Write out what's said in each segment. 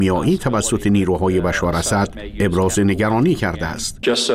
شیمیایی توسط نیروهای بشار اسد ابراز نگرانی کرده است.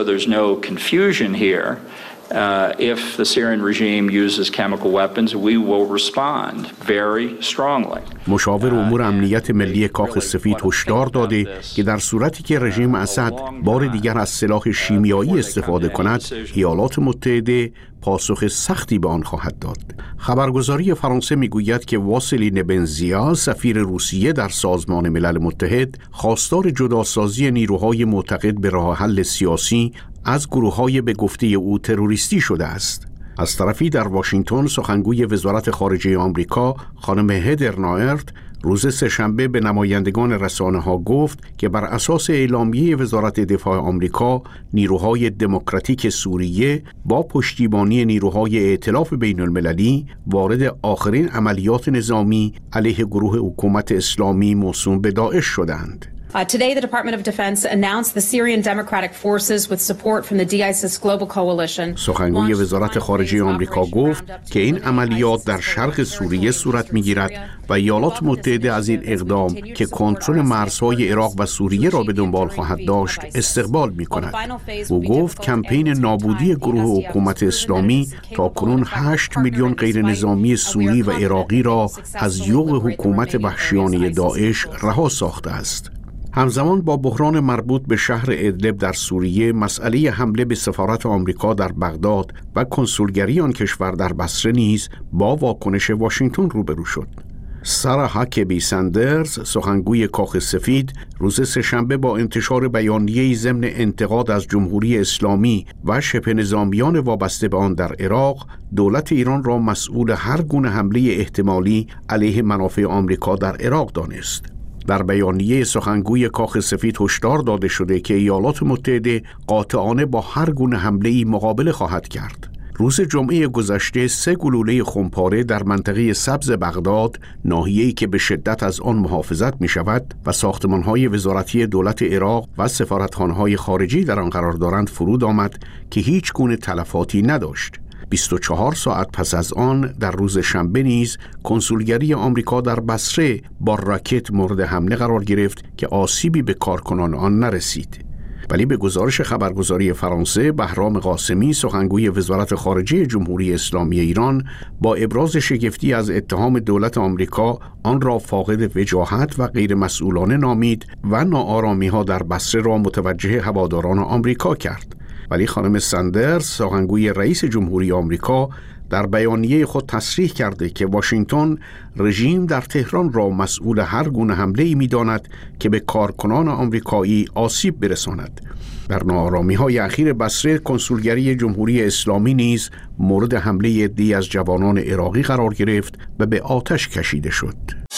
If the Syrian regime uses chemical weapons, we will respond very strongly. مشاور امور امنیت ملی کاخ سفید هشدار داده که در صورتی که رژیم اسد بار دیگر از سلاح شیمیایی استفاده کند، ایالات متحده پاسخ سختی به آن خواهد داد. خبرگزاری فرانسه میگوید که واسلین بنزیا، سفیر روسیه در سازمان ملل متحد، خواستار جداسازی نیروهای معتقد به راه حل سیاسی از گروه‌های به گفته او تروریستی شده است. از طرفی در واشنگتن سخنگوی وزارت خارجه آمریکا خانم هدر نایرت روز سه‌شنبه به نمایندگان رسانه‌ها گفت که بر اساس اعلامیه وزارت دفاع آمریکا، نیروهای دموکراتیک سوریه با پشتیبانی نیروهای ائتلاف بین‌المللی وارد آخرین عملیات نظامی علیه گروه حکومت اسلامی موسوم به داعش شدند. Today, the Department of Defense announced the Syrian Democratic Forces with support from the DISIS Global Coalition. سخنگوی وزارت خارجه آمریکا گفت که این عملیات در شرق سوریه صورت می‌گیرد و ایالات متحده از این اقدام که کنترل مرزهای عراق و سوریه را به دنبال خواهد داشت استقبال می‌کند. او گفت کمپین نابودی گروه حکومت اسلامی تاکنون 8 میلیون غیر نظامی سوری و عراقی را از یوغ حکومت وحشیانه داعش رها ساخته است. همزمان با بحران مربوط به شهر ادلب در سوریه، مسئله حمله به سفارت آمریکا در بغداد و کنسولگری آن کشور در بصره نیز با واکنش واشنگتن روبرو شد. سارا هاکبی سندرز، سخنگوی کاخ سفید، روز سه‌شنبه با انتشار بیانیه‌ای ضمن انتقاد از جمهوری اسلامی و شبه نظامیان وابسته به آن در عراق، دولت ایران را مسئول هر گونه حمله احتمالی علیه منافع آمریکا در عراق دانست. در بیانیه سخنگوی کاخ سفید هشدار داده شده که ایالات متحده قاطعانه با هر گونه حمله‌ای مقابله خواهد کرد. روز جمعه گذشته 3 گلوله خمپاره در منطقه سبز بغداد، ناحیه‌ای که به شدت از آن محافظت می‌شود و ساختمان‌های وزارتی دولت عراق و سفارتخانه‌های خارجی در آن قرار دارند، فرود آمد که هیچ گونه تلفاتی نداشت. 24 ساعت پس از آن در روز شنبه نیز کنسولگری آمریکا در بصره با راکت مورد حمله قرار گرفت که آسیبی به کارکنان آن نرسید. ولی به گزارش خبرگزاری فرانسه، بهرام قاسمی، سخنگوی وزارت خارجه جمهوری اسلامی ایران، با ابراز شگفتی از اتهام دولت آمریکا آن را فاقد وجاهت و غیر مسئولانه نامید و ناآرامی‌ها در بصره را متوجه هواداران آمریکا کرد. ولی خانم سندرز، سخنگوی رئیس جمهوری آمریکا، در بیانیه خود تصریح کرده که واشنگتن رژیم در تهران را مسئول هر گونه حمله‌ای می‌داند که به کارکنان آمریکایی آسیب برساند. در ناآرامی‌های اخیر بصره، کنسولگری جمهوری اسلامی نیز مورد حمله عده‌ای از جوانان عراقی قرار گرفت و به آتش کشیده شد.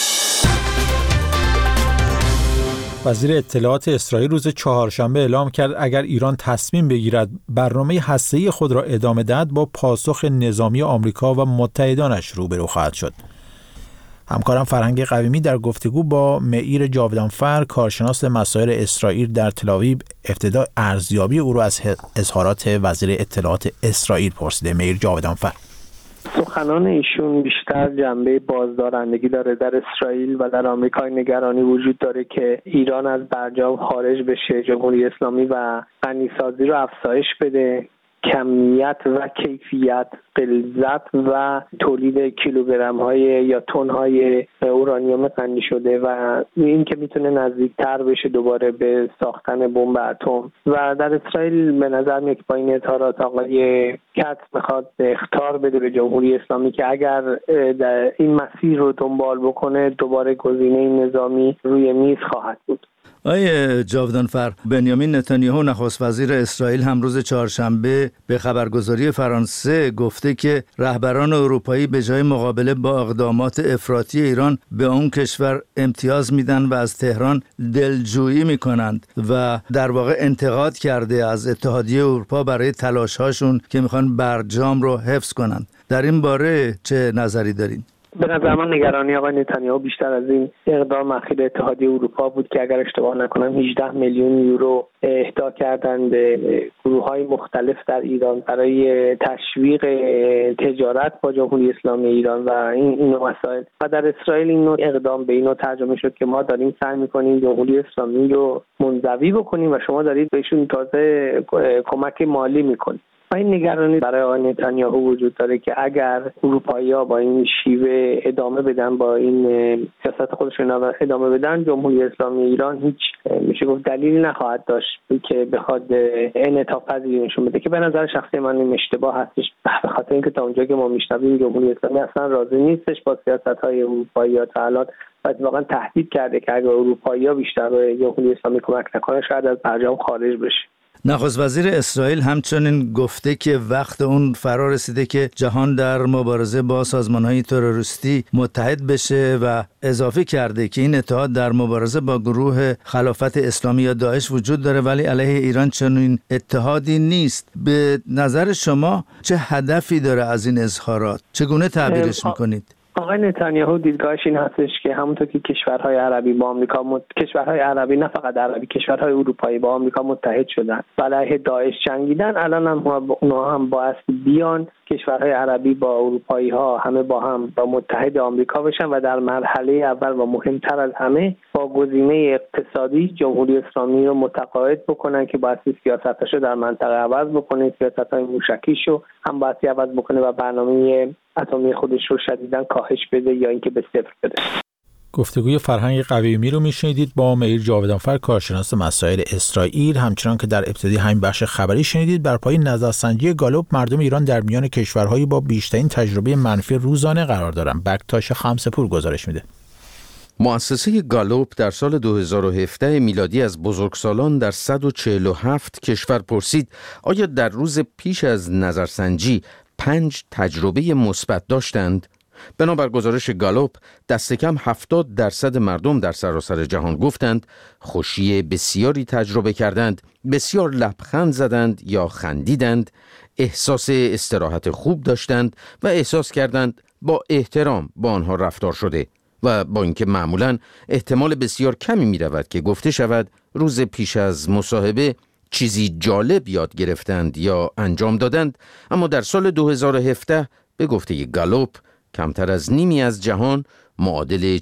وزیر اطلاعات اسرائیل روز چهارشنبه اعلام کرد اگر ایران تصمیم بگیرد برنامه هسته‌ای خود را ادامه دهد، با پاسخ نظامی آمریکا و متحدانش روبرو خواهد شد. همکارم فرهنگ قویمی در گفتگو با معیر جاودانفر، کارشناس مسائل اسرائیل در تل‌آویو، ابتدا ارزیابی او را از اظهارات وزیر اطلاعات اسرائیل پرسیده. معیر جاودانفر: سخنان ایشون بیشتر جنبه بازدارندگی داره. در اسرائیل و در آمریکا نگرانی وجود داره که ایران از برجام خارج بشه، جمهوری اسلامی و غنیسازی رو افزایش بده، کمیت و کیفیت، غلظت و تولید کیلوگرم‌های یا تن‌های اورانیوم غنی شده و این که میتونه نزدیکتر بشه دوباره به ساختن بمب اتم. و در اسرائیل به نظر میاد که با این اظهارات آقای کاتس میخواد اخطار بده به جمهوری اسلامی که اگر در این مسیر رو دنبال بکنه، دوباره گزینه نظامی روی میز خواهد بود. آقای جاودانفر، بنیامین نتانیاهو نخست وزیر اسرائیل هم روز چهارشنبه به خبرگزاری فرانسه گفته که رهبران اروپایی به جای مقابله با اقدامات افراطی ایران به اون کشور امتیاز میدن و از تهران دلجویی میکنند و در واقع انتقاد کرده از اتحادیه اروپا برای تلاش‌هاشون که میخوان برجام رو حفظ کنند. در این باره چه نظری دارین؟ به نظر من نگرانی آقای نتانیاهو بیشتر از این اقدام اخیر اتحادیه اروپا بود که اگر اشتباه نکنم 18 میلیون یورو اهدا کردن به گروه‌های مختلف در ایران برای تشویق تجارت با جمهوری اسلامی ایران و این مسائل. و در اسرائیل این نوع اقدام به این نوع ترجمه شد که ما داریم سعی می‌کنیم جمهوری اسلامی رو منزوی بکنیم و شما دارید بهشون تازه کمک مالی می‌کنید. و این نگرانی برای آقای نتانیاهو وجود داره که اگر اروپایی‌ها با این شیوه ادامه بدن، با این سیاست خودشون ادامه بدن، جمهوری اسلامی ایران هیچ میشه گفت دلیلی نخواهد داشت که بخواد انعطاف پذیری نشون بده، که به نظر شخصی من این اشتباه هستش، به خاطر اینکه تا اونجایی که ما میشنویم جمهوری اسلامی اصلا راضی نیستش با سیاست‌های اروپایی‌ها تا الان و واقعا تهدید کرده که اگر اروپایی‌ها بیشتر به جمهوری اسلامی کمک نکنه شاید از برجام خارج بشه. نخست وزیر اسرائیل همچنین گفته که وقت اون فرا رسیده که جهان در مبارزه با سازمان‌های تروریستی متحد بشه و اضافه کرده که این اتحاد در مبارزه با گروه خلافت اسلامی یا داعش وجود داره ولی علیه ایران چنین اتحادی نیست. به نظر شما چه هدفی داره از این اظهارات؟ چگونه تعبیرش می‌کنید؟ آقای نتانیاهو دیدگاهش این هستش که همونطور که کشورهای عربی با آمریکا کشورهای عربی نه فقط عربی، کشورهای اروپایی با آمریکا متحد شدن و علیه داعش جنگیدن، الان هم اونها هم باعث بیان کشورهای عربی با اروپایی ها همه با هم با متحد آمریکا بشن و در مرحله اول و مهمتر از همه با گزینه اقتصادی جمهوری اسلامی رو متقاعد بکنن که باید سیاستاشو در منطقه عوض بکنه، سیاست‌های موشکیشو هم باید عوض بکنه و برنامه اتمی خودش رو شدیداً کاهش بده یا اینکه به صفر بده. گفتگوی فرهنگ قویمی رو میشنیدید با مهیر جاودانفر، کارشناس مسائل اسرائیل. همچنان که در ابتدای همین بخش خبری شنیدید، بر پایه نظرسنجی گالوپ مردم ایران در میان کشورهایی با بیشترین تجربه منفی روزانه قرار دارند. بکتاش خمسپور گزارش میده. مؤسسه گالوپ در سال 2017 میلادی از بزرگسالان در 147 کشور پرسید آیا در روز پیش از نظرسنجی 5 تجربه مثبت داشتند؟ بنابر گزارش گالوپ دست کم 70% مردم در سراسر جهان گفتند خوشی بسیاری تجربه کردند، بسیار لبخند زدند یا خندیدند، احساس استراحت خوب داشتند و احساس کردند با احترام با آنها رفتار شده و با اینکه معمولاً احتمال بسیار کمی می رود که گفته شود روز پیش از مصاحبه چیزی جالب یاد گرفتند یا انجام دادند، اما در سال 2017 به گفته گالوپ کمتر از نیمی از جهان معادل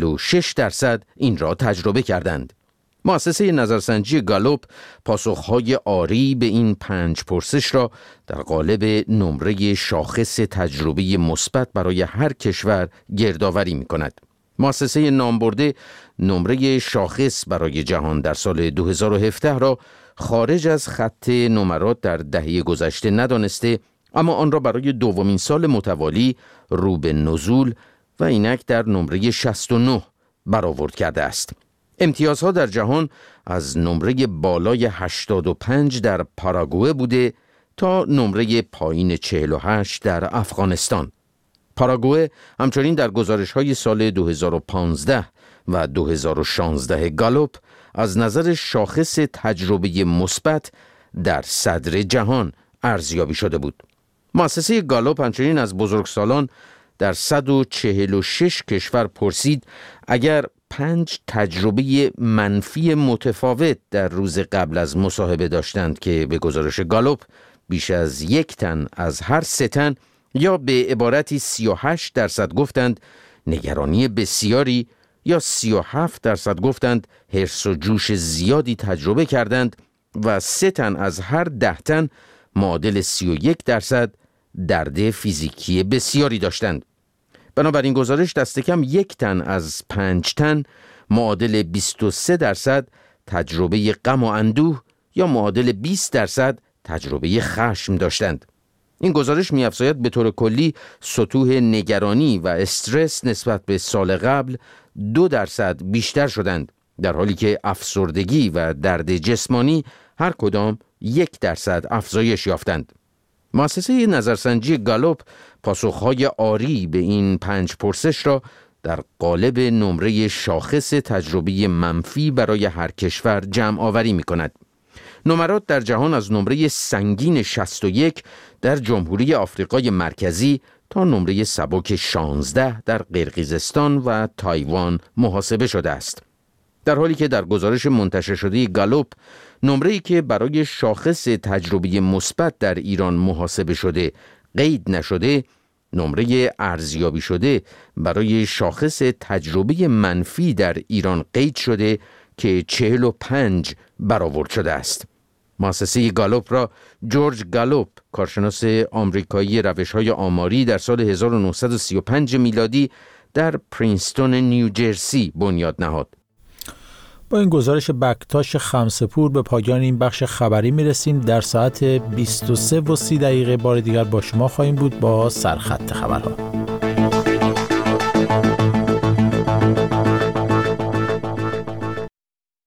46% این را تجربه کردند. مؤسسه نظرسنجی گالوپ پاسخهای آری به این 5 پرسش را در قالب نمره شاخص تجربه مثبت برای هر کشور گردآوری می‌کند. مؤسسه نامبرده نمره شاخص برای جهان در سال 2017 را خارج از خط نمرات در دهه گذشته ندانسته، اما آن را برای دومین سال متوالی رو به نزول و اینک در نمره 69 برآورد کرده است. امتیازها در جهان از نمره بالای 85 در پاراگوئه بوده تا نمره پایین 48 در افغانستان. پاراگوئه همچنین در گزارش‌های سال 2015 و 2016 گالوپ از نظر شاخص تجربه مثبت در صدر جهان ارزیابی شده بود. مؤسسه گالوپ همچنین از بزرگسالان در 146 کشور پرسید اگر 5 تجربه منفی متفاوت در روز قبل از مصاحبه داشتند که به گزارش گالوپ بیش از 1 تن از هر 3 تن یا به عبارتی 38% گفتند نگرانی بسیاری یا 37% گفتند حرص و جوش زیادی تجربه کردند و 3 تن از هر 10 تن معادل 31% درد فیزیکی بسیاری داشتند. بنابراین گزارش دست کم 1 تن از 5 تن معادل 23% تجربه غم و اندوه یا معادل 20% تجربه خشم داشتند. این گزارش می‌افزاید به طور کلی سطوح نگرانی و استرس نسبت به سال قبل 2% بیشتر شدند، در حالی که افسردگی و درد جسمانی هر کدام 1% افزایش یافتند. مؤسسه نظرسنجی گالوپ پاسخهای آری به این 5 پرسش را در قالب نمره شاخص تجربه منفی برای هر کشور جمع آوری می کند. نمرات در جهان از نمره سنگین 61 در جمهوری آفریقای مرکزی تا نمره سبک 16 در قرقیزستان و تایوان محاسبه شده است. در حالی که در گزارش منتشر شده گالوپ نمره‌ای که برای شاخص تجربی مثبت در ایران محاسبه شده قید نشده، نمره ارزیابی شده برای شاخص تجربی منفی در ایران قید شده که 45 برآورد شده است. مؤسسه گالوپ را جورج گالوپ، کارشناس آمریکایی روش‌های آماری، در سال 1935 میلادی در پرینستون نیوجرسی بنیاد نهاد. با این گزارش بکتاش خمسه‌پور به پایان این بخش خبری میرسیم. در ساعت 23:30 بار دیگر با شما خواهیم بود با سرخط خبرها.